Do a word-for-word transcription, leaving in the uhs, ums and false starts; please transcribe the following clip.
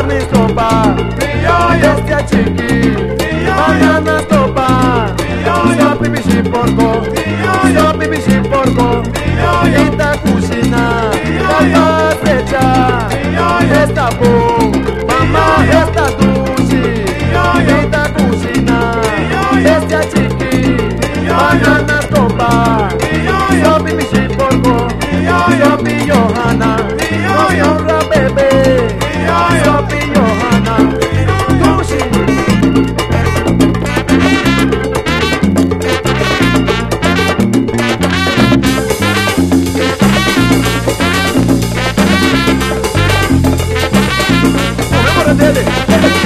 carne y sopa, este chiqui, mañana sopa, sopa y bichi porco, sopa y bichi porco, esta cocina, la cosecha, esta boom, mamá, esta dulce, esta cocina, este chiqui, mañana sopa, sopa y bichi porco, sopa y Johanna, honra bebé, sopa y Johanna, dulce. Dele.